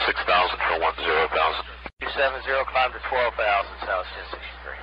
6,000 for 10,000. 270, climb to 12,000, South 1063.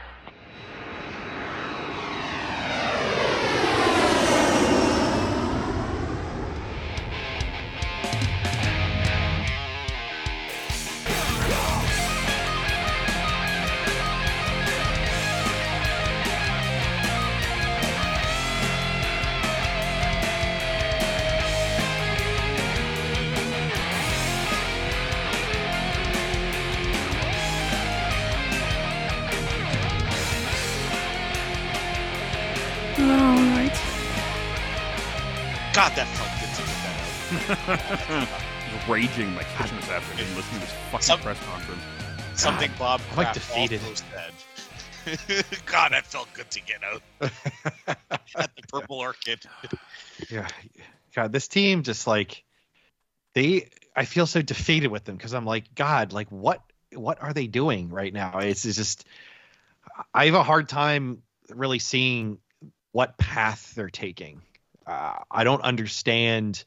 God, that felt good to get that out. Raging in my kitchen this afternoon listening to this fucking press conference. Something Bob I'm like Kraft defeated. also said. God, that felt good to get out. At the Purple Orchid. Yeah, God, this team just like I feel so defeated with them because I'm like, God, like what are they doing right now? It's just I have a hard time really seeing what path they're taking. I don't understand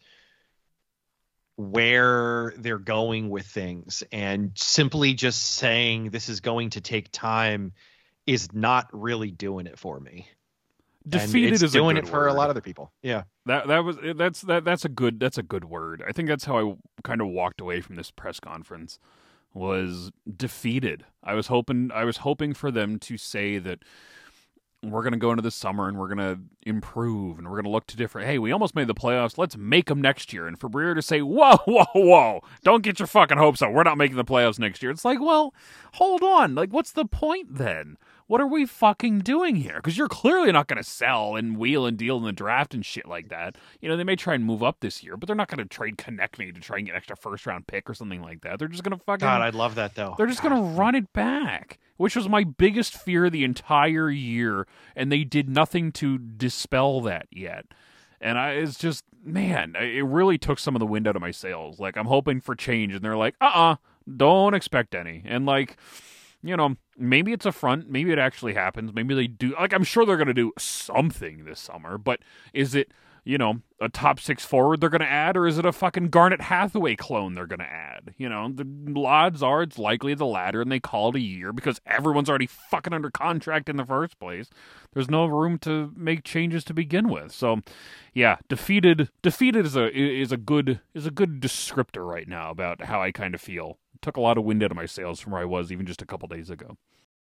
where they're going with things, and simply just saying this is going to take time is not really doing it for me. Defeated is doing a good it for word. a lot of other people. Yeah, that's a good word. I think that's how I kind of walked away from this press conference. Was defeated. I was hoping for them to say that we're going to go into the summer and we're going to improve and we're going to look to different. Hey, we almost made the playoffs. Let's make them next year. And for Breer to say, whoa, don't get your fucking hopes up. We're not making the playoffs next year. It's like, well, hold on. Like, what's the point then? What are we fucking doing here? Because you're clearly not going to sell and wheel and deal in the draft and shit like that. You know, they may try and move up this year, but they're not going to trade Konechny to try and get an extra first-round pick or something like that. They're just going to fucking... God, I'd love that, though. They're just going to run it back, which was my biggest fear the entire year, and they did nothing to dispel that yet. And it's just, man, it really took some of the wind out of my sails. Like, I'm hoping for change, and they're like, don't expect any. And, like... You know, maybe it's a front. Maybe it actually happens. Maybe they do. Like, I'm sure they're going to do something this summer. But is it, you know, a top 6 forward they're going to add? Or is it a fucking Garnet Hathaway clone they're going to add? You know, the odds are it's likely the latter. And they call it a year because everyone's already fucking under contract in the first place. There's no room to make changes to begin with. So, yeah, defeated is a good descriptor right now about how I kind of feel. Took a lot of wind out of my sails from where I was even just a couple days ago.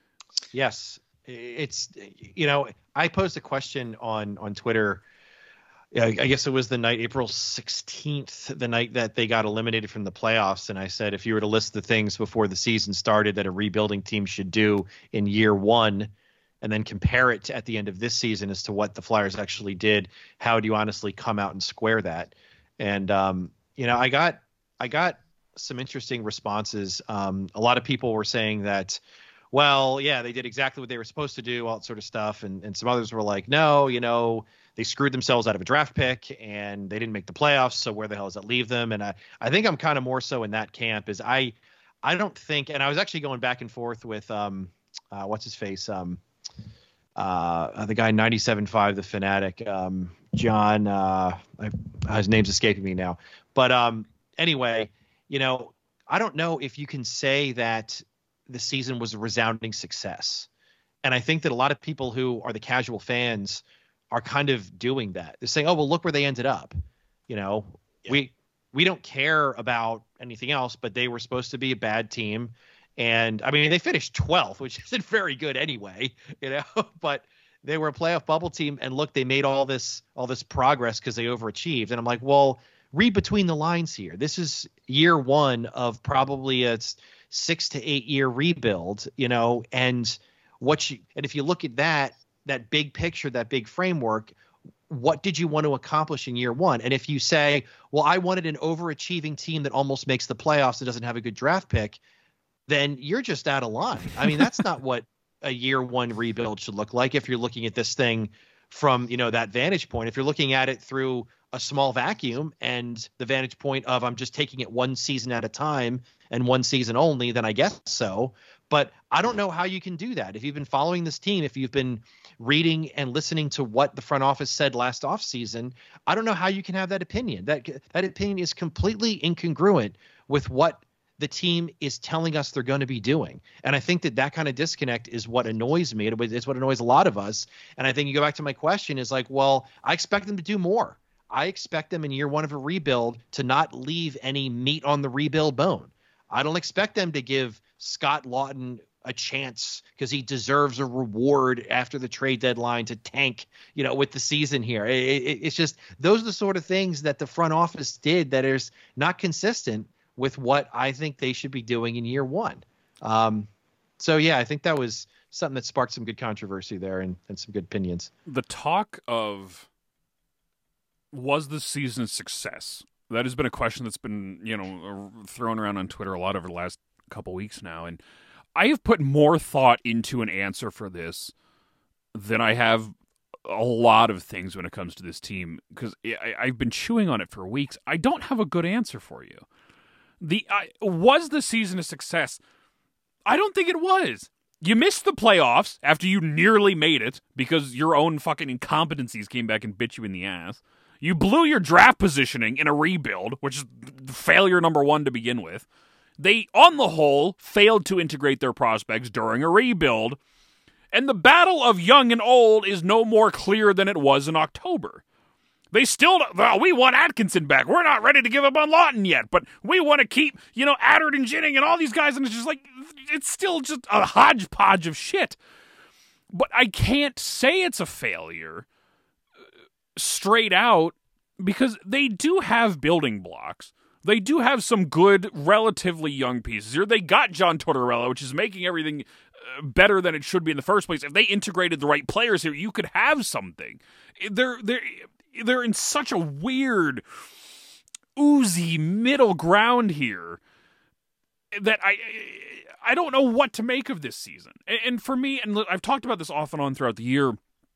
Yes, it's, you know, I posed a question on Twitter. I guess it was the night, April 16th, the night that they got eliminated from the playoffs. And I said, if you were to list the things before the season started that a rebuilding team should do in year one, and then compare it to at the end of this season as to what the Flyers actually did, how do you honestly come out and square that? And, you know, I got some interesting responses. A lot of people were saying that, well, yeah, they did exactly what they were supposed to do, all that sort of stuff. And some others were like, no, you know, they screwed themselves out of a draft pick and they didn't make the playoffs. So where the hell does that leave them? And I think I'm kind of more so in that camp. Is I don't think, and I was actually going back and forth with what's his face, the guy 97.5, the Fanatic, John, his name's escaping me now. But anyway, you know, I don't know if you can say that the season was a resounding success. And I think that a lot of people who are the casual fans are kind of doing that. They're saying, oh, well, look where they ended up. You know, yeah. We don't care about anything else, but they were supposed to be a bad team. And I mean, they finished 12th, which isn't very good anyway, you know, but they were a playoff bubble team. And look, they made all this progress because they overachieved. And I'm like, well, read between the lines here. This is year one of probably a 6 to 8 year rebuild, you know, and if you look at that big picture, that big framework, what did you want to accomplish in year one? And if you say, well, I wanted an overachieving team that almost makes the playoffs and doesn't have a good draft pick, then you're just out of line. I mean, that's not what a year one rebuild should look like. If you're looking at this thing from, you know, that vantage point, if you're looking at it through a small vacuum and the vantage point of I'm just taking it one season at a time and one season only, then I guess so. But I don't know how you can do that. If you've been following this team, if you've been reading and listening to what the front office said last offseason, I don't know how you can have that opinion. That opinion is completely incongruent with what the team is telling us they're going to be doing. And I think that kind of disconnect is what annoys me. It's what annoys a lot of us. And I think you go back to my question is like, well, I expect them to do more. I expect them in year one of a rebuild to not leave any meat on the rebuild bone. I don't expect them to give Scott Lawton a chance because he deserves a reward after the trade deadline to tank, with the season here. It's just, those are the sort of things that the front office did that is not consistent with what I think they should be doing in year one. So yeah, I think that was something that sparked some good controversy there and some good opinions. The talk of, was the season a success? That has been a question that's been, thrown around on Twitter a lot over the last couple weeks now. And I have put more thought into an answer for this than I have a lot of things when it comes to this team, because I've been chewing on it for weeks. I don't have a good answer for you. Was the season a success? I don't think it was. You missed the playoffs after you nearly made it because your own fucking incompetencies came back and bit you in the ass. You blew your draft positioning in a rebuild, which is failure number one to begin with. They, on the whole, failed to integrate their prospects during a rebuild, and the battle of young and old is no more clear than it was in October. They still, we want Atkinson back. We're not ready to give up on Lawton yet, but we want to keep, Adert and Jennings and all these guys, and it's just like, it's still just a hodgepodge of shit. But I can't say it's a failure straight out because they do have building blocks. They do have some good, relatively young pieces here. They got John Tortorella, which is making everything better than it should be in the first place. If they integrated the right players here, you could have something. They're in such a weird, oozy middle ground here that I don't know what to make of this season. And for me, and I've talked about this off and on throughout the year,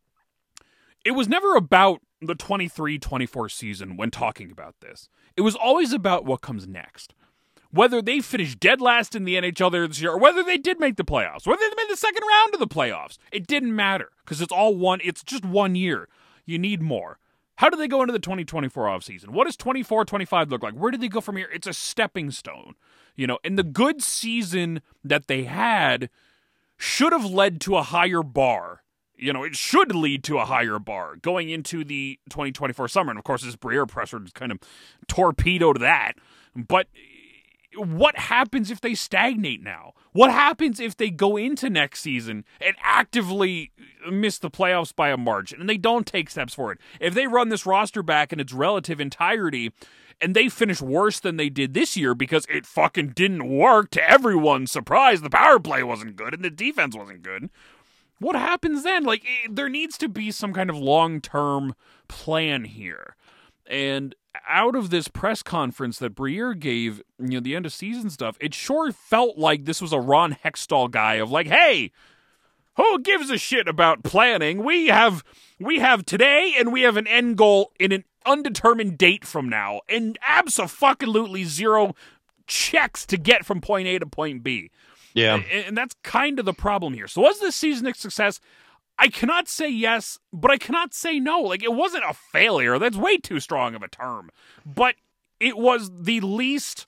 it was never about the 23-24 season when talking about this. It was always about what comes next. Whether they finished dead last in the NHL this year, or whether they did make the playoffs, whether they made the second round of the playoffs, it didn't matter because it's just 1 year. You need more. How do they go into the 2024 offseason? What does 24-25 look like? Where do they go from here? It's a stepping stone. And the good season that they had should have led to a higher bar. It should lead to a higher bar going into the 2024 summer. And of course, this Briere presser kind of torpedoed that. But what happens if they stagnate now? What happens if they go into next season and actively miss the playoffs by a margin and they don't take steps forward? If they run this roster back in its relative entirety and they finish worse than they did this year because it fucking didn't work, to everyone's surprise, the power play wasn't good and the defense wasn't good, what happens then? There needs to be some kind of long-term plan here. And out of this press conference that Briere gave, the end of season stuff, it sure felt like this was a Ron Hextall guy of like, hey, who gives a shit about planning? We have today and we have an end goal in an undetermined date from now and abso-fucking-lutely zero checks to get from point A to point B. Yeah. And that's kind of the problem here. So was this season a success? I cannot say yes, but I cannot say no. It wasn't a failure. That's way too strong of a term. But it was the least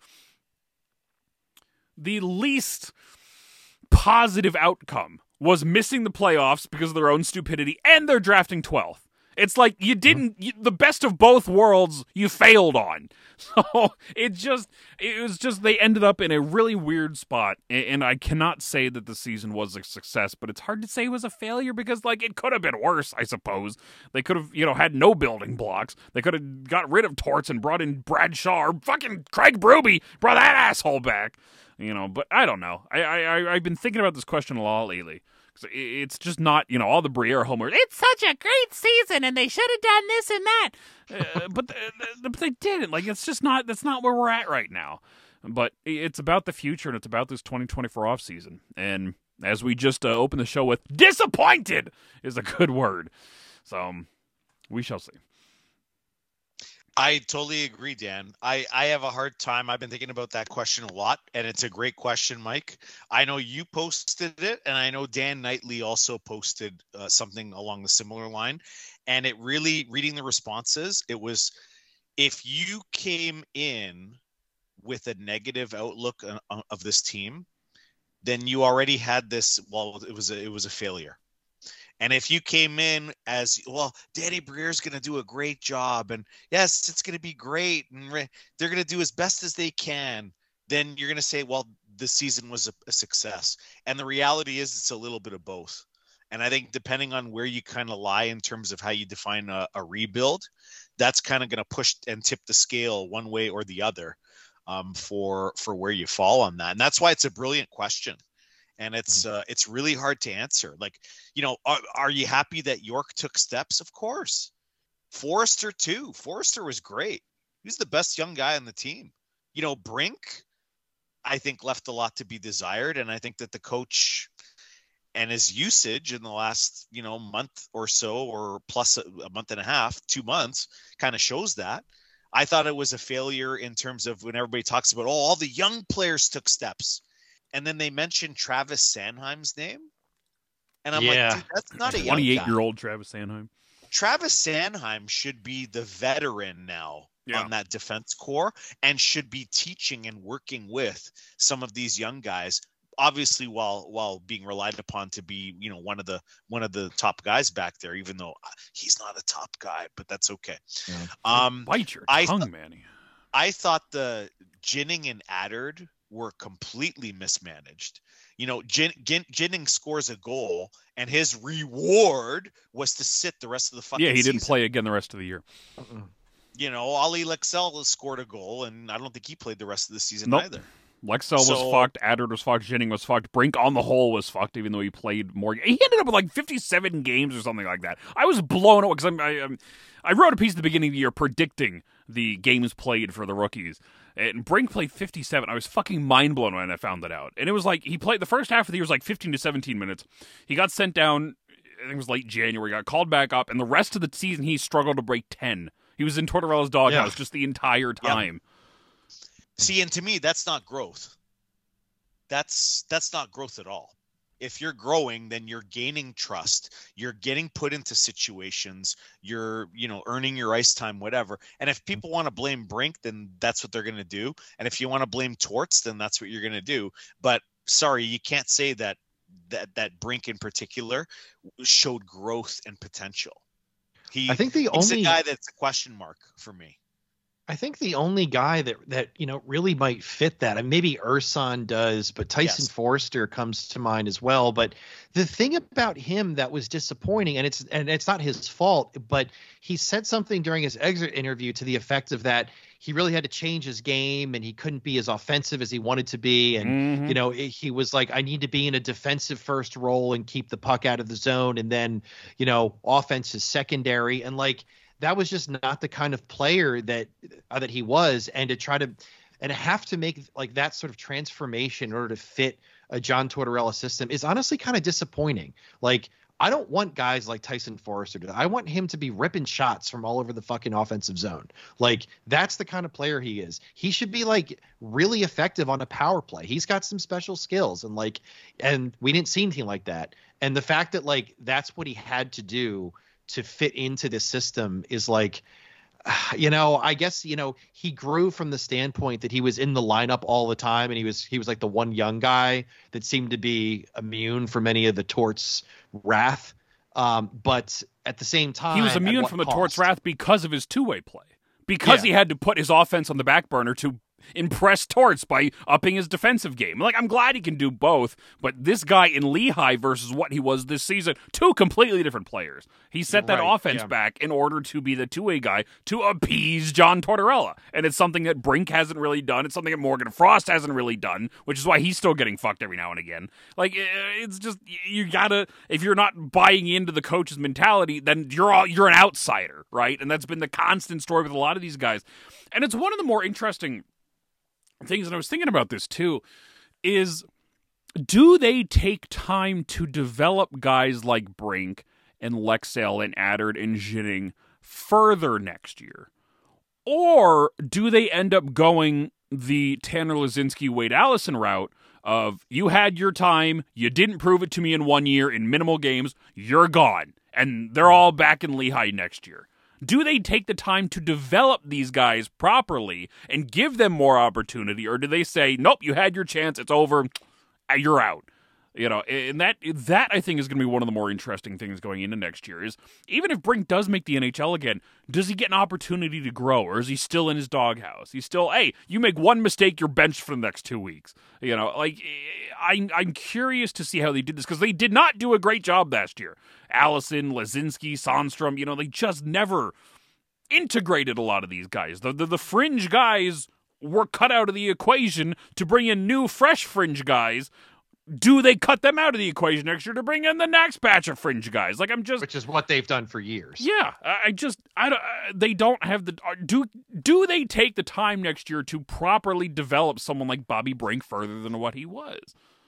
positive outcome was missing the playoffs because of their own stupidity, and they're drafting 12th. It's like you didn't, the best of both worlds you failed on. So it was just they ended up in a really weird spot. And I cannot say that the season was a success, but it's hard to say it was a failure because it could have been worse, I suppose. They could have, had no building blocks. They could have got rid of Torts and brought in Bradshaw or fucking Craig Berube, brought that asshole back. But I don't know. I've been thinking about this question a lot lately. It's just not, all the Briere homers. It's such a great season, and they should have done this and that. But they didn't. It's just not. That's not where we're at right now. But it's about the future, and it's about this 2024 offseason. And as we just opened the show with, disappointed is a good word. So we shall see. I totally agree, Dan. I have a hard time. I've been thinking about that question a lot, and it's a great question, Mike. I know you posted it, and I know Dan Knightley also posted something along the similar line. And it really, reading the responses, it was, if you came in with a negative outlook of this team, then you already had this. Well, it was a failure. And if you came in as, well, Danny Briere's going to do a great job, and yes, it's going to be great, and they're going to do as best as they can, then you're going to say, well, the season was a success. And the reality is it's a little bit of both. And I think depending on where you kind of lie in terms of how you define a rebuild, that's kind of going to push and tip the scale one way or the other for where you fall on that. And that's why it's a brilliant question. And it's really hard to answer. Like, you know, are you happy that York took steps? Of course. Forrester too. Forrester was great. He was the best young guy on the team. You know, Brink, I think, left a lot to be desired. And I think that the coach and his usage in the last, you know, month or so, or plus a month and a half, 2 months, kind of shows that. I thought it was a failure in terms of when everybody talks about, all the young players took steps. And then they mentioned Travis Sanheim's name. And I'm like, dude, that's not a young 28-year-old Travis Sanheim. Travis Sanheim should be the veteran now on that defense core, and should be teaching and working with some of these young guys, obviously while being relied upon to be, you know, one of the top guys back there, even though he's not a top guy, but that's okay. Bite your tongue, Manny. I thought the Ginning and Addard were completely mismanaged. You know, Ginning scores a goal, and his reward was to sit the rest of the fucking season. Yeah, he didn't play again the rest of the year. You know, Ali Lexell scored a goal, and I don't think he played the rest of the season either. Lexell was fucked, Addard was fucked, Ginning was fucked, Brink on the whole was fucked, even though he played more. He ended up with like 57 games or something like that. I was blown away because I wrote a piece at the beginning of the year predicting the games played for the rookies. And Brink played 57. I was fucking mind blown when I found that out. And it was like, he played the first half of the year was like 15 to 17 minutes. He got sent down, I think it was late January, got called back up, and the rest of the season he struggled to break 10. He was in Tortorella's doghouse just the entire time. See, and to me, that's not growth. That's not growth at all. If you're growing, then you're gaining trust. You're getting put into situations. You're, you know, earning your ice time, whatever. And if people want to blame Brink, then that's what they're going to do. And if you want to blame Torts, then that's what you're going to do. But sorry, you can't say that Brink in particular showed growth and potential. He's a guy that's a question mark for me. I think the only guy that you know really might fit that, and maybe Ersan does, but Tyson Forrester comes to mind as well. But the thing about him that was disappointing, and it's not his fault, but he said something during his exit interview to the effect of that he really had to change his game and he couldn't be as offensive as he wanted to be. And, you know, he was like, I need to be in a defensive first role and keep the puck out of the zone. And then, you know, offense is secondary. And like, that was just not the kind of player that he was. And to have to make like that sort of transformation in order to fit a John Tortorella system is honestly kind of disappointing. Like, I don't want guys like Tyson Forrester I want him to be ripping shots from all over the fucking offensive zone. Like, that's the kind of player he is. He should be like really effective on a power play. He's got some special skills, and we didn't see anything like that. And the fact that like that's what he had to do to fit into this system is like, you know, I guess, you know, he grew from the standpoint that he was in the lineup all the time, and he was like the one young guy that seemed to be immune from any of the Torts' wrath. But at the same time, he was immune from the Torts' wrath because of his two-way play, because he had to put his offense on the back burner to impress Torts by upping his defensive game. Like, I'm glad he can do both, but this guy in Lehigh versus what he was this season, two completely different players. He set that offense back in order to be the two-way guy to appease John Tortorella. And it's something that Brink hasn't really done. It's something that Morgan Frost hasn't really done, which is why he's still getting fucked every now and again. Like, it's just, you gotta, if you're not buying into the coach's mentality, then you're an outsider, right? And that's been the constant story with a lot of these guys. And it's one of the more interesting things, and I was thinking about this too, is do they take time to develop guys like Brink and Lexell and Addard and Ginning further next year? Or do they end up going the Tanner Laczynski, Wade Allison route of, you had your time, you didn't prove it to me in 1 year in minimal games, you're gone, and they're all back in Lehigh next year? Do they take the time to develop these guys properly and give them more opportunity, or do they say, nope, you had your chance, it's over, you're out? You know, and that I think is going to be one of the more interesting things going into next year is even if Brink does make the NHL again, does he get an opportunity to grow, or is he still in his doghouse? He's still, hey, you make one mistake, you're benched for the next 2 weeks. You know, like I'm curious to see how they did this because they did not do a great job last year. Allison, Lazinski, Sandstrom, you know, they just never integrated a lot of these guys. The fringe guys were cut out of the equation to bring in new, fresh fringe guys. Do they cut them out of the equation next year to bring in the next batch of fringe guys? Like which is what they've done for years. Yeah, they don't have the. Do they take the time next year to properly develop someone like Bobby Brink further than what he was?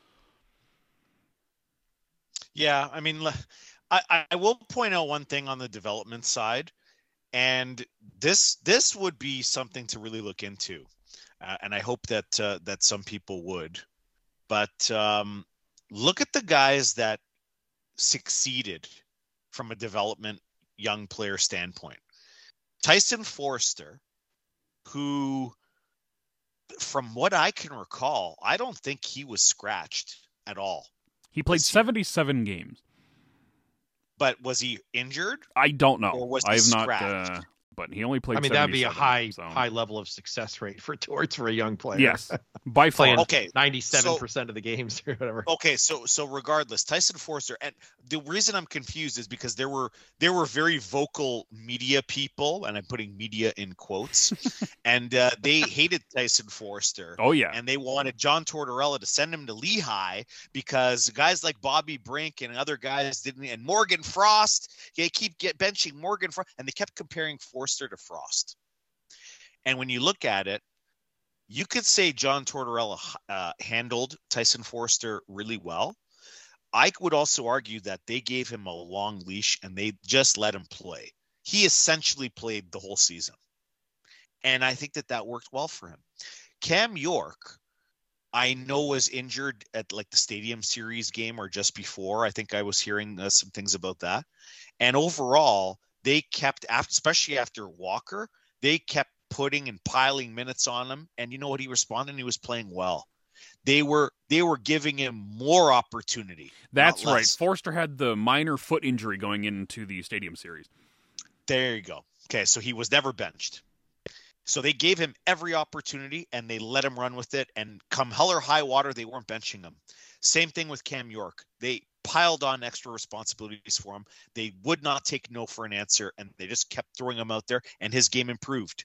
Yeah, I mean, I will point out one thing on the development side, and this would be something to really look into, and I hope that that some people would. But look at the guys that succeeded from a development young player standpoint. Tyson Foerster, who, from what I can recall, I don't think he was scratched at all. He played 77 games. But was he injured? I don't know. Or was I he have scratched? not. But he only played. I mean, that'd be a high level of success rate for Torts for a young player. Yes, by far. Okay, 97% of the games or whatever. Okay, so regardless, Tyson Foerster, and the reason I'm confused is because there were very vocal media people, and I'm putting media in quotes, and they hated Tyson Foerster. Oh yeah, and they wanted John Tortorella to send him to Lehigh because guys like Bobby Brink and other guys didn't, and Morgan Frost, they keep benching Morgan Frost, and they kept comparing Foerster to Frost. And when you look at it, you could say John Tortorella handled Tyson Foerster really well. I would also argue that they gave him a long leash and they just let him play. He essentially played the whole season. And I think that worked well for him. Cam York, I know, was injured at like the Stadium Series game or just before. I think I was hearing some things about that. And overall, they kept, especially after Walker, they kept putting and piling minutes on him. And you know what? He responded. He was playing well. They were giving him more opportunity. That's right. Foerster had the minor foot injury going into the Stadium Series. There you go. Okay, so he was never benched. So they gave him every opportunity and they let him run with it. And come hell or high water, they weren't benching him. Same thing with Cam York. They piled on extra responsibilities for him. They would not take no for an answer, and they just kept throwing him out there, and his game improved.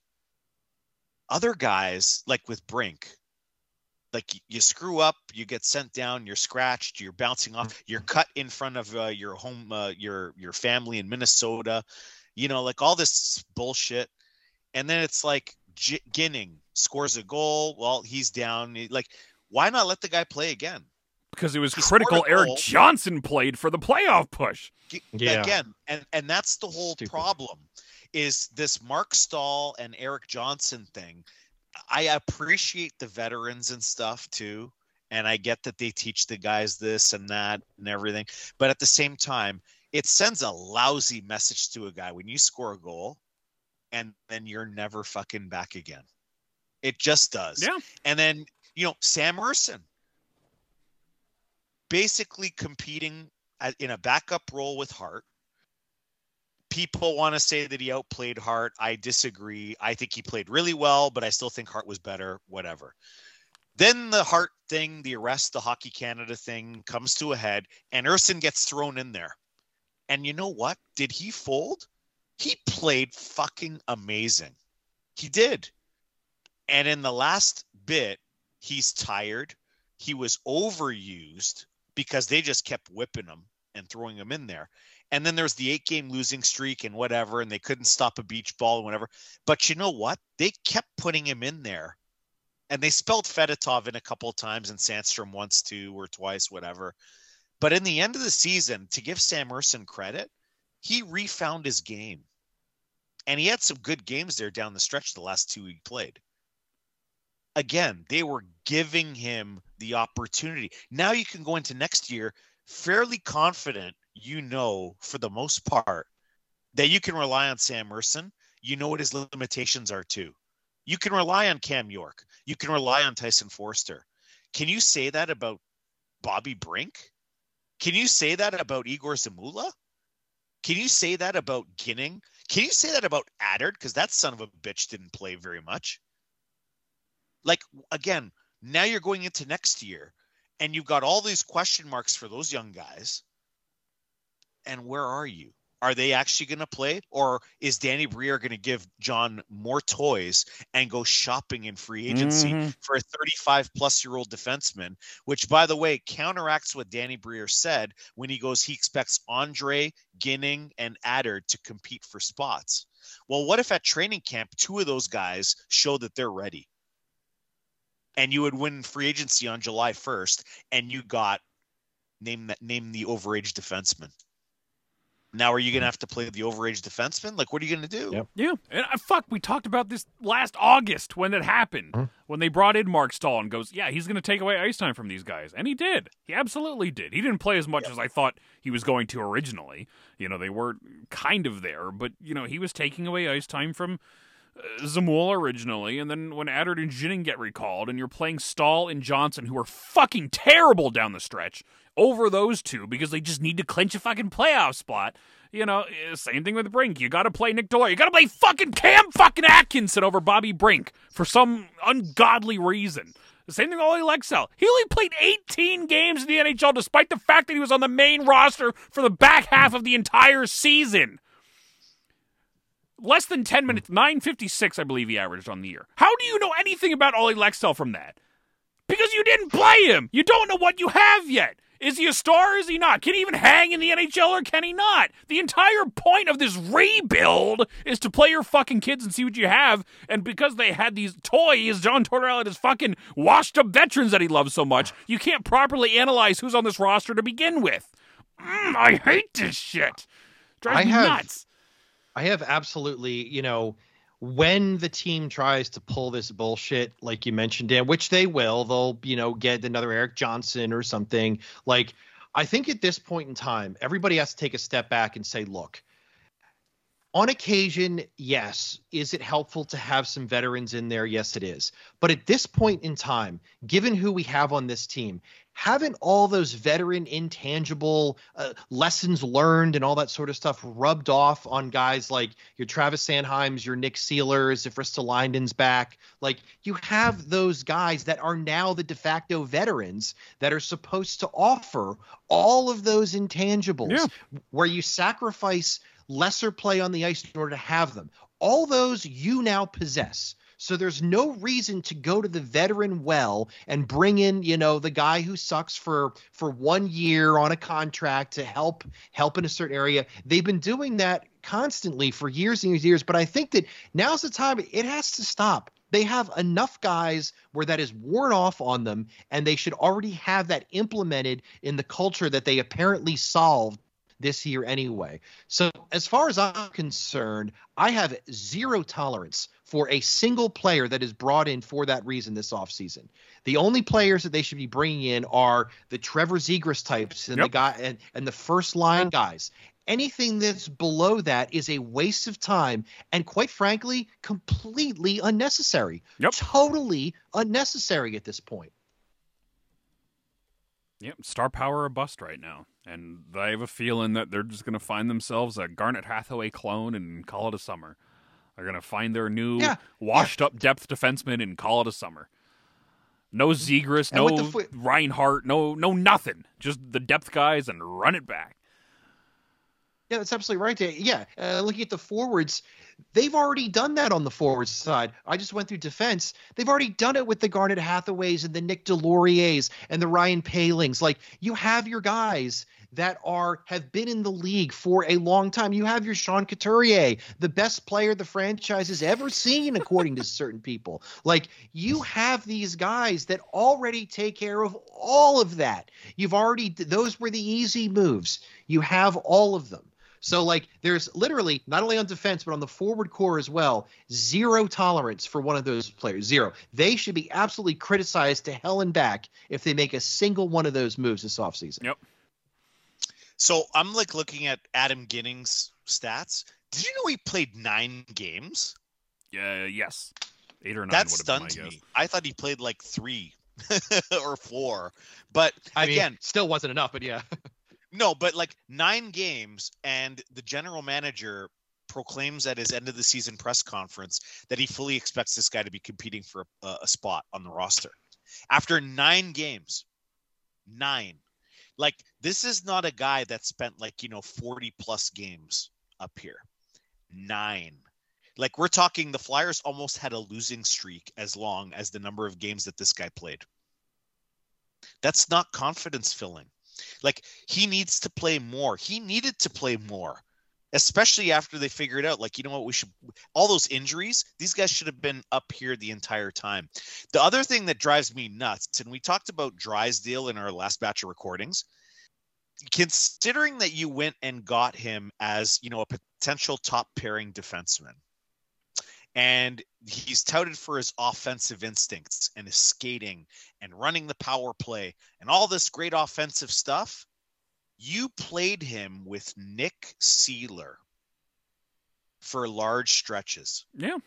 Other guys, like with Brink, like you screw up, you get sent down, you're scratched, you're bouncing off, you're cut in front of your home, your family in Minnesota, you know, like all this bullshit. And then it's like Ginning scores a goal. Well, he's down. Like, why not let the guy play again? Because it was critical Eric Johnson played for the playoff push. Yeah. Again, and that's the whole problem is this Mark Stahl and Eric Johnson thing. I appreciate the veterans and stuff too, and I get that they teach the guys this and that and everything. But at the same time, it sends a lousy message to a guy when you score a goal and then you're never fucking back again. It just does. Yeah. And then, you know, Sam Ersson, basically competing in a backup role with Hart. People want to say that he outplayed Hart. I disagree. I think he played really well, but I still think Hart was better, whatever. Then the Hart thing, the arrest, the Hockey Canada thing comes to a head, and Ersson gets thrown in there. And you know what? Did he fold? He played fucking amazing. He did. And in the last bit, he's tired. He was overused because they just kept whipping him and throwing him in there. And then there's the 8-game losing streak and whatever, and they couldn't stop a beach ball and whatever. But you know what? They kept putting him in there. And they spelled Fedotov in a couple of times and Sandstrom once, too, or twice, whatever. But in the end of the season, to give Sam Ersson credit, he refound his game. And he had some good games there down the stretch the last 2 he played. Again, they were giving him the opportunity. Now you can go into next year fairly confident, you know, for the most part, that you can rely on Sam Ersson, you know what his limitations are too. You can rely on Cam York. You can rely on Tyson Forster. Can you say that about Bobby Brink? Can you say that about Igor Zamula? Can you say that about Ginning? Can you say that about Adard? Because that son of a bitch didn't play very much. Like, again, now you're going into next year, and you've got all these question marks for those young guys. And where are you? Are they actually going to play? Or is Danny Briere going to give John more toys and go shopping in free agency for a 35-plus-year-old defenseman, which, by the way, counteracts what Danny Briere said when he goes, he expects Andre, Ginning, and Adard to compete for spots. Well, what if at training camp, 2 of those guys show that they're ready? And you would win free agency on July 1st, and you got name the overage defenseman. Now, are you going to have to play the overage defenseman? Like, what are you going to do? Yep. Yeah. And we talked about this last August when it happened, when they brought in Mark Stahl and goes, yeah, he's going to take away ice time from these guys. And he did. He absolutely did. He didn't play as much as I thought he was going to originally. You know, they were kind of there, but, you know, he was taking away ice time from Zamula originally, and then when Adard and Ginning get recalled, and you're playing Stahl and Johnson, who are fucking terrible down the stretch, over those two because they just need to clinch a fucking playoff spot. You know, same thing with Brink. You got to play Nick Delory. You got to play fucking Cam fucking Atkinson over Bobby Brink for some ungodly reason. The same thing with Olli Lexell. He only played 18 games in the NHL despite the fact that he was on the main roster for the back half of the entire season. Less than 10 minutes, 9:56, I believe he averaged on the year. How do you know anything about Olli Lexell from that? Because you didn't play him. You don't know what you have yet. Is he a star or is he not? Can he even hang in the NHL or can he not? The entire point of this rebuild is to play your fucking kids and see what you have. And because they had these toys, John Tortorella and his fucking washed-up veterans that he loves so much, you can't properly analyze who's on this roster to begin with. I hate this shit. Drives me nuts. I have absolutely, you know, when the team tries to pull this bullshit, like you mentioned, Dan, which they will, they'll, you know, get another Eric Johnson or something. Like, I think at this point in time, everybody has to take a step back and say, look, on occasion, yes. Is it helpful to have some veterans in there? Yes, it is. But at this point in time, given who we have on this team, haven't all those veteran intangible lessons learned and all that sort of stuff rubbed off on guys like your Travis Sanheims, your Nick Sealers, if Ristolainen's back? Like, you have those guys that are now the de facto veterans that are supposed to offer all of those intangibles, where you sacrifice lesser play on the ice in order to have them. All those you now possess. So there's no reason to go to the veteran well and bring in, you know, the guy who sucks for 1 year on a contract to help in a certain area. They've been doing that constantly for years and years, but I think that now's the time. It has to stop. They have enough guys where that is worn off on them, and they should already have that implemented in the culture that they apparently solved this year anyway. So as far as I'm concerned, I have zero tolerance for a single player that is brought in for that reason this offseason. The only players that they should be bringing in are the Trevor Zegras types and the guy and the first line guys. Anything that's below that is a waste of time and, quite frankly, completely unnecessary. Totally unnecessary at this point. Yep, star power or bust right now. And I have a feeling that they're just going to find themselves a Garnet Hathaway clone and call it a summer. They're going to find their new washed-up depth defenseman and call it a summer. No Zegras, no Reinhart, no nothing. Just the depth guys and run it back. Yeah, that's absolutely right. Yeah, looking at the forwards, they've already done that on the forwards side. I just went through defense. They've already done it with the Garnet Hathaways and the Nick Deloriers and the Ryan Palings. Like, you have your guys that have been in the league for a long time. You have your Sean Couturier, the best player the franchise has ever seen, according to certain people. Like, you have these guys that already take care of all of that. Those were the easy moves. You have all of them. So, like, there's literally, not only on defense, but on the forward core as well, zero tolerance for one of those players. Zero. They should be absolutely criticized to hell and back if they make a single one of those moves this offseason. So I'm like looking at Adam Ginning's stats. Did you know he played 9 games? Yes. 8 or 9 That would have been my stuns guess. me. I thought he played like 3 or 4. But again, still wasn't enough, but yeah. no, but like 9 games, and the general manager proclaims at his end of the season press conference that he fully expects this guy to be competing for a spot on the roster. After 9 games, 9. Like, this is not a guy that spent 40 plus games up here. 9. Like, we're talking the Flyers almost had a losing streak as long as the number of games that this guy played. That's not confidence filling. Like, he needs to play more. He needed to play more, especially after they figured out, like, you know what, all those injuries, these guys should have been up here the entire time. The other thing that drives me nuts, and we talked about Drysdale in our last batch of recordings, considering that you went and got him as, a potential top pairing defenseman, and he's touted for his offensive instincts and his skating and running the power play and all this great offensive stuff. You played him with Nick Seeler for large stretches. Yeah.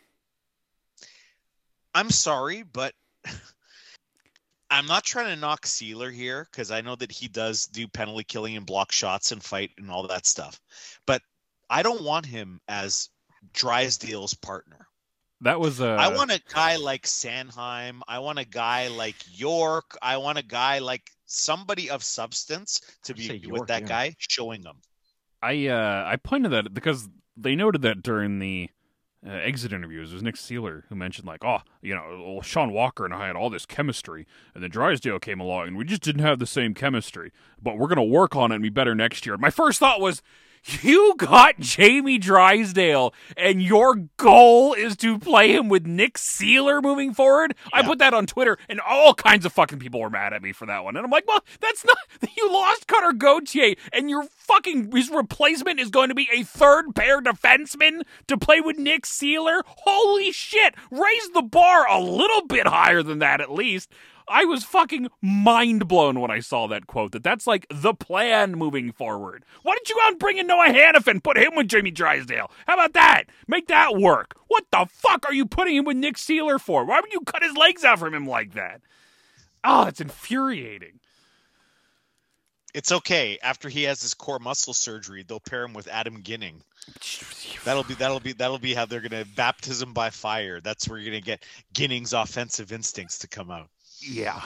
I'm sorry, but I'm not trying to knock Seeler here, because I know that he does do penalty killing and block shots and fight and all that stuff. But I don't want him as Drysdale's partner. That was I want a guy like Sanheim. I want a guy like York. I want a guy like somebody of substance to be with York, that yeah. guy, showing them. I pointed that because they noted that during the exit interviews, it was Nick Seeler who mentioned, like, Sean Walker and I had all this chemistry, and then Drysdale came along, and we just didn't have the same chemistry, but we're going to work on it and be better next year. My first thought was, you got Jamie Drysdale, and your goal is to play him with Nick Seeler moving forward? Yeah. I put that on Twitter, and all kinds of fucking people were mad at me for that one. And I'm like, well, that's not... You lost Cutter Gauthier, and his replacement is going to be a third-pair defenseman to play with Nick Seeler? Holy shit! Raise the bar a little bit higher than that, at least. I was fucking mind blown when I saw that quote, that's like the plan moving forward. Why don't you go and bring in Noah Hannafin, put him with Jamie Drysdale? How about that? Make that work. What the fuck are you putting him with Nick Seeler for? Why would you cut his legs out from him like that? Oh, it's infuriating. It's okay. After he has his core muscle surgery, they'll pair him with Adam Ginning. That'll be how they're gonna baptism by fire. That's where you're gonna get Ginning's offensive instincts to come out. Yeah.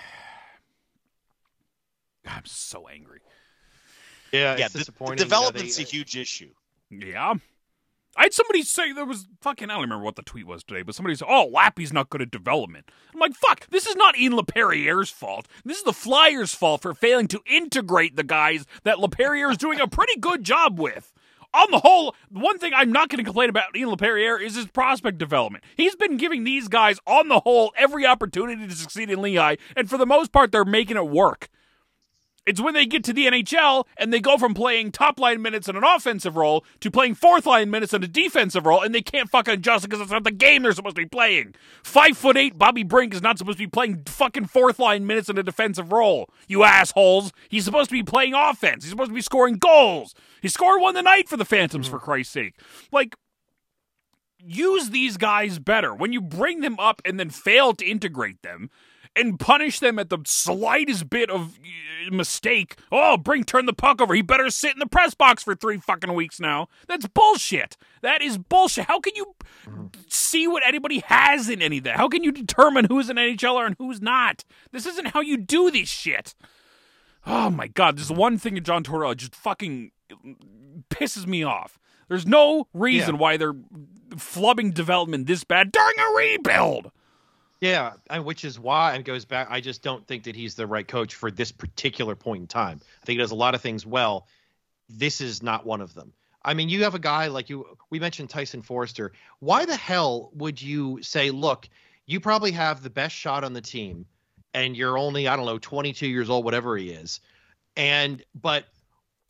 I'm so angry. Yeah, it's disappointing. The development's a huge issue. Yeah. I had somebody say there was I don't remember what the tweet was today, but somebody said, Lappy's not good at development. I'm like, fuck, this is not Ian LaPerriere's fault. This is the Flyers' fault for failing to integrate the guys that LaPerriere is doing a pretty good job with. On the whole, one thing I'm not going to complain about Ian LaPerriere is his prospect development. He's been giving these guys, on the whole, every opportunity to succeed in Lehigh, and for the most part, they're making it work. It's when they get to the NHL and they go from playing top-line minutes in an offensive role to playing fourth-line minutes in a defensive role, and they can't fucking adjust it because it's not the game they're supposed to be playing. 5'8" Bobby Brink is not supposed to be playing fucking fourth-line minutes in a defensive role, you assholes. He's supposed to be playing offense. He's supposed to be scoring goals. He scored one tonight for the Phantoms, for Christ's sake. Like, use these guys better. When you bring them up and then fail to integrate them, and punish them at the slightest bit of mistake. Turn the puck over. He better sit in the press box for 3 fucking weeks now. That's bullshit. That is bullshit. How can you see what anybody has in any of that? How can you determine who's an NHLer and who's not? This isn't how you do this shit. Oh my God. This is one thing that John Tortorella just fucking pisses me off. There's no reason why they're flubbing development this bad during a rebuild. Yeah, and which is why it goes back. I just don't think that he's the right coach for this particular point in time. I think he does a lot of things well. This is not one of them. I mean, you have a guy like we mentioned Tyson Forster. Why the hell would you say, look, you probably have the best shot on the team and you're only, 22 years old, whatever he is. But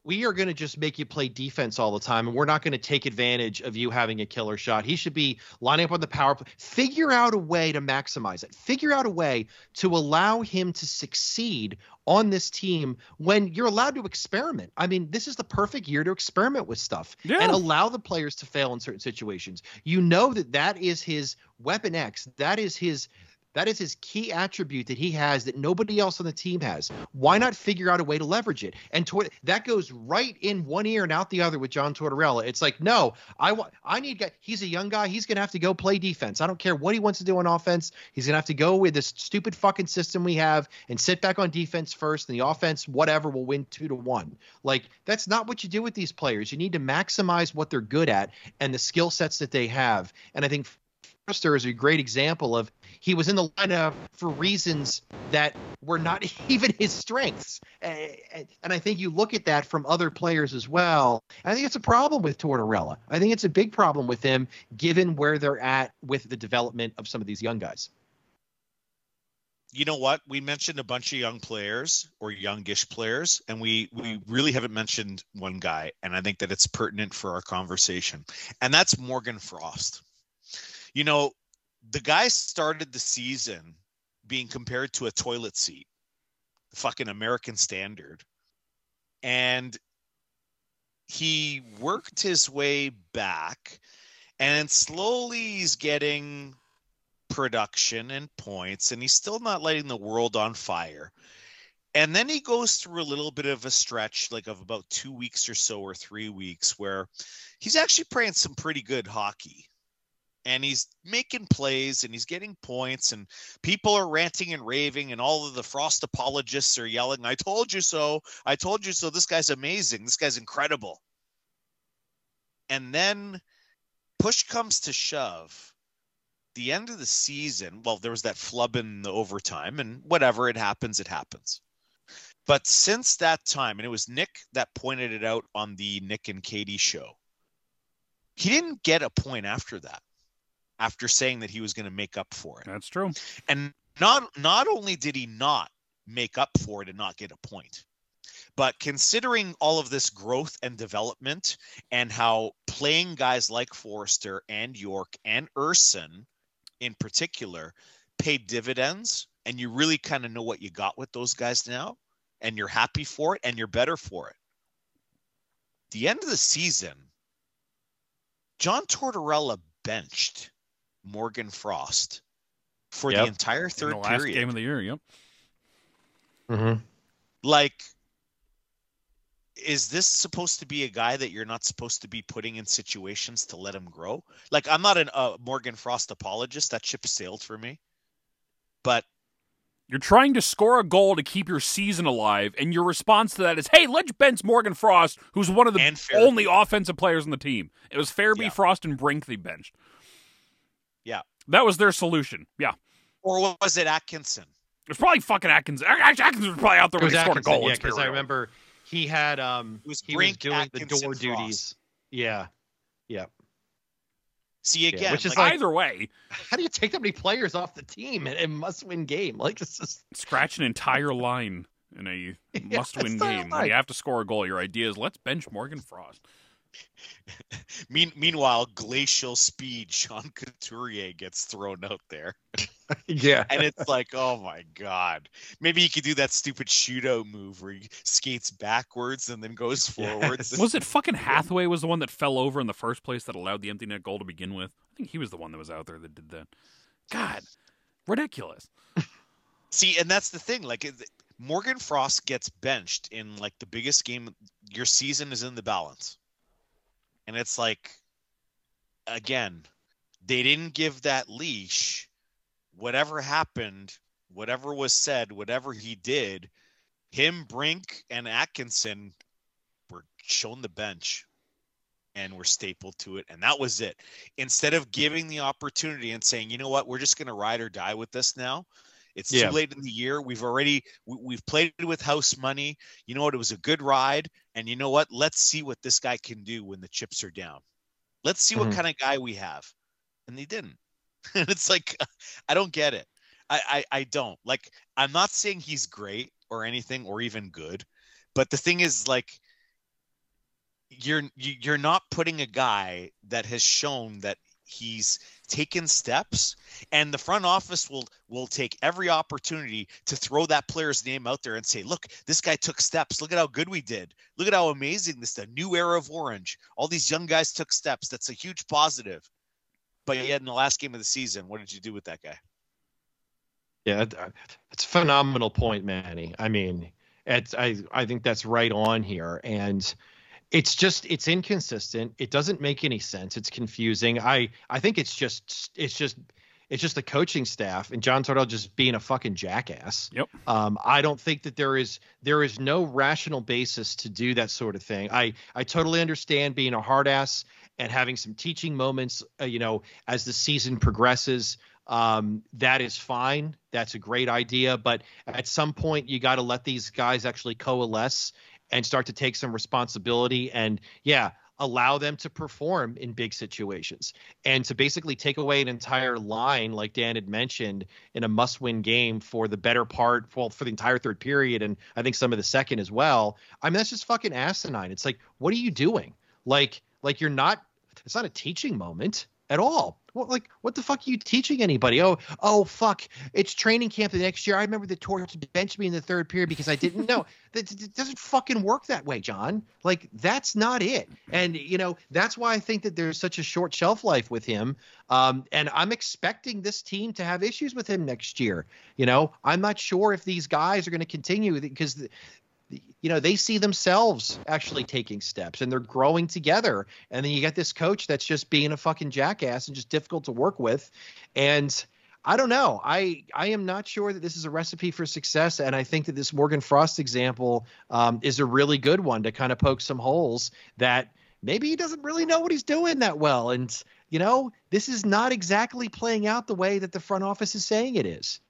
we are going to just make you play defense all the time, and we're not going to take advantage of you having a killer shot. He should be lining up on the power play. Figure out a way to maximize it. Figure out a way to allow him to succeed on this team when you're allowed to experiment. I mean, this is the perfect year to experiment with stuff and allow the players to fail in certain situations. You know that is his weapon X. That is his key attribute that he has that nobody else on the team has. Why not figure out a way to leverage it? And that goes right in one ear and out the other with John Tortorella. It's like, no, I need guy. He's a young guy. He's going to have to go play defense. I don't care what he wants to do on offense. He's going to have to go with this stupid fucking system we have and sit back on defense first, and the offense, whatever, will win 2-1. Like, that's not what you do with these players. You need to maximize what they're good at and the skill sets that they have. And I think Forster is a great example of he was in the lineup for reasons that were not even his strengths. And I think you look at that from other players as well. I think it's a problem with Tortorella. I think it's a big problem with him, given where they're at with the development of some of these young guys. You know what? We mentioned a bunch of young players or youngish players, and we really haven't mentioned one guy, and I think that it's pertinent for our conversation, and that's Morgan Frost. You know, the guy started the season being compared to a toilet seat, fucking American standard. And he worked his way back, and slowly he's getting production and points, and he's still not lighting the world on fire. And then he goes through a little bit of a stretch, like of about 2 weeks or so, or 3 weeks, where he's actually playing some pretty good hockey. And he's making plays and he's getting points, and people are ranting and raving, and all of the Frost apologists are yelling, "I told you so. I told you so. This guy's amazing. This guy's incredible." And then push comes to shove. The end of the season, well, there was that flub in the overtime, and whatever, it happens, it happens. But since that time, and it was Nick that pointed it out on the Nick and Katie show, he didn't get a point after that, after saying that he was going to make up for it. That's true. And not only did he not make up for it and not get a point, but considering all of this growth and development and how playing guys like Forster and York and Urson in particular paid dividends, and you really kind of know what you got with those guys now, and you're happy for it and you're better for it. The end of the season, John Tortorella benched Morgan Frost for the entire third in the last period. Game of the year, yep. Mm-hmm. Like, is this supposed to be a guy that you're not supposed to be putting in situations to let him grow? Like, I'm not a Morgan Frost apologist. That ship sailed for me. But you're trying to score a goal to keep your season alive, and your response to that is, hey, let's bench Morgan Frost, who's one of the only offensive players on the team. It was Fairby, Frost, and Brink they benched. Yeah. That was their solution. Yeah. Or was it Atkinson? It was probably fucking Atkinson. Atkinson was probably out there when he scored a goal. Yeah, because I remember he had was he Brink, was doing Atkinson, the door Frost. duties. Yeah. See, again, which is like, either way, how do you take that many players off the team in a must-win game? Like, this is scratch an entire line in a must-win game. When you have to score a goal, your idea is let's bench Morgan Frost. Meanwhile, glacial speed Sean Couturier gets thrown out there. Yeah. And it's like, oh my God. Maybe he could do that stupid shootout move where he skates backwards and then goes forwards. Yes. Was it fucking Hathaway was the one that fell over in the first place that allowed the empty net goal to begin with? I think he was the one that was out there that did that. God, ridiculous. See, and that's the thing. Like, Morgan Frost gets benched in like the biggest game. Your season is in the balance. And it's like, again, they didn't give that leash. Whatever happened, whatever was said, whatever he did, him, Brink, and Atkinson were shown the bench and were stapled to it. And that was it. Instead of giving the opportunity and saying, you know what, we're just going to ride or die with this now. It's too late in the year. We've played it with house money. You know what? It was a good ride. And you know what? Let's see what this guy can do when the chips are down. Let's see what kind of guy we have. And they didn't. And it's like, I don't get it. I don't. Like, I'm not saying he's great or anything or even good. But the thing is, like, you're not putting a guy that has shown that he's taken steps, and the front office will take every opportunity to throw that player's name out there and say, look, this guy took steps. Look at how good we did. Look at how amazing this, the new era of Orange. All these young guys took steps. That's a huge positive. But yet in the last game of the season, what did you do with that guy? Yeah, it's a phenomenal point, Manny. I mean, I think that's right on here. And it's inconsistent. It doesn't make any sense. It's confusing. I think it's just the coaching staff and John Tortorella just being a fucking jackass. Yep. I don't think that there is no rational basis to do that sort of thing. I totally understand being a hard ass and having some teaching moments, as the season progresses. That is fine. That's a great idea. But at some point you got to let these guys actually coalesce and start to take some responsibility and allow them to perform in big situations. And to basically take away an entire line, like Dan had mentioned, in a must-win game for the better part, for the entire third period, and I think some of the second as well. I mean, that's just fucking asinine. It's like, what are you doing? Like you're not – it's not a teaching moment at all. What the fuck are you teaching anybody? Oh, fuck. It's training camp the next year. I remember the Torch benched me in the third period because I didn't know. It doesn't fucking work that way, John. Like, that's not it. And, that's why I think that there's such a short shelf life with him. And I'm expecting this team to have issues with him next year. I'm not sure if these guys are going to continue because they see themselves actually taking steps and they're growing together. And then you get this coach that's just being a fucking jackass and just difficult to work with. And I don't know. I am not sure that this is a recipe for success. And I think that this Morgan Frost example is a really good one to kind of poke some holes that maybe he doesn't really know what he's doing that well. And, this is not exactly playing out the way that the front office is saying it is.